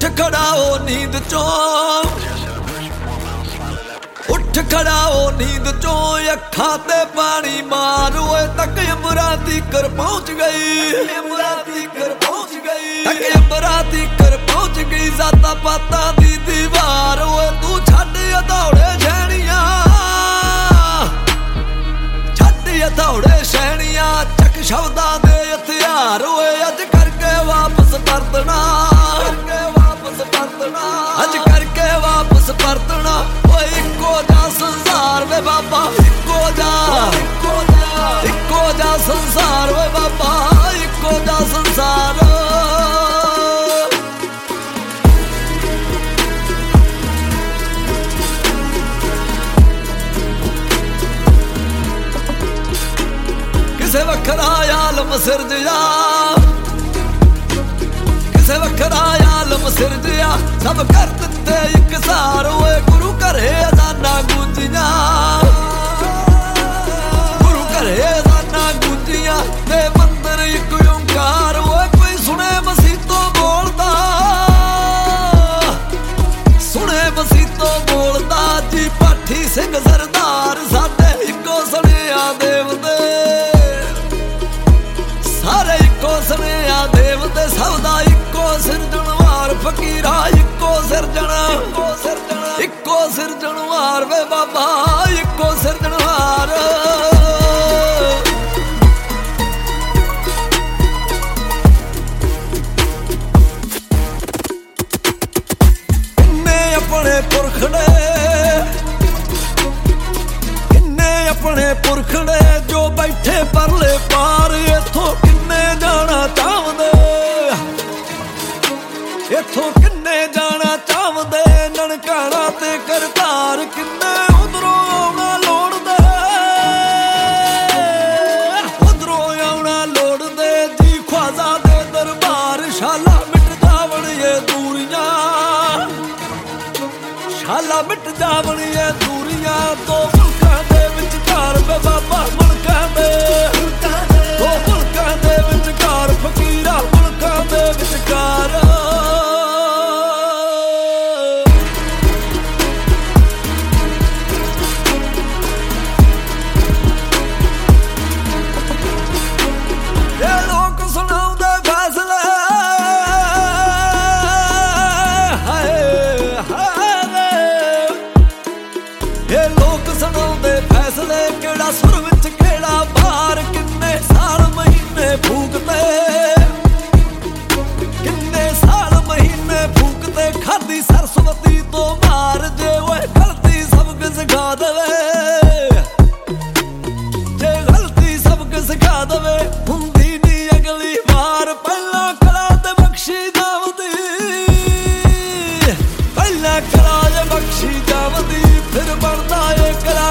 उठ खड़ा हो नींद चो, उठ खड़ा हो नींद चो, अखा ते पानी मार ओए तक अमराती कर पहुंच गई, अमराती कर पहुंच गई, तक अमराती कर पहुंच गई। जाता पाता दी दीवार ओए तू छड्ड हथौड़े छेड़ियां, छड्ड हथौड़े छेड़ियां, चक शब्दां दे हथियार ओए अज करके वापस परतना, करके वापस परतना, अज करके वापस परतना। ओए इक्को जा संसार वे बाबा, इक्को जा, इक्को जा, इक्को जा संसार वे बाबा, इक्को जा संसार। किसे वखरा आलम सिरजया, किसे वखरा आलम सिरजया, सब कर दिते इक सार ओए गुरु घरे अजाना गूंजियां, गुरु घरे अजाना गूंजियां, ते मंदिर इक ओंकार ओए कोई सुने मसीतों बोलदा, सुने मसीतों बोलदा जी पाठी सिंह सरदार साडे इक्को सड़िया देव दे, सारे इक्को सड़िया देव दे, सबदा इक्को सिरजणवार फकीरा, इक्को सिरजण, इक्को सिरजण, इक्को सिरजणवार वे बाबा, इक्को सिरजणवार। किन्ने अपने पुरखड़े, किन्ने अपने पुरखड़े जो बैठे परले पार, इथों किन्ने जाना चाहदे, इथों किन्ने जाना चाहदे, ननकाना ते करतार किन्ने उधरों आउणा लोड़दे, उधरों आउणा लोड़दे जी ख्वाजा दे दरबार। शाला मिट जावण ये दूरियां, शाला मिट जावण ये दूरियां, दो मुल्कां दे विचकार वे बाबा, मुल्कां दे, दो मुल्कां दे विचकार फकीरा, मुल्कां दे विचकार। सुर विच केड़ा बार, किन्ने साल महीने फूकते, किन्ने साल महीने फूकते, खादी सरस्वती तो मार जे ओए गलती सबक सिखा देवे, जे गलती सबक सिखा देवे, हुंदी नी अगली बार। पहला कला ते बख्शी जावदी, पहला कला ते बख्शी जावदी, फिर बनदा ए कला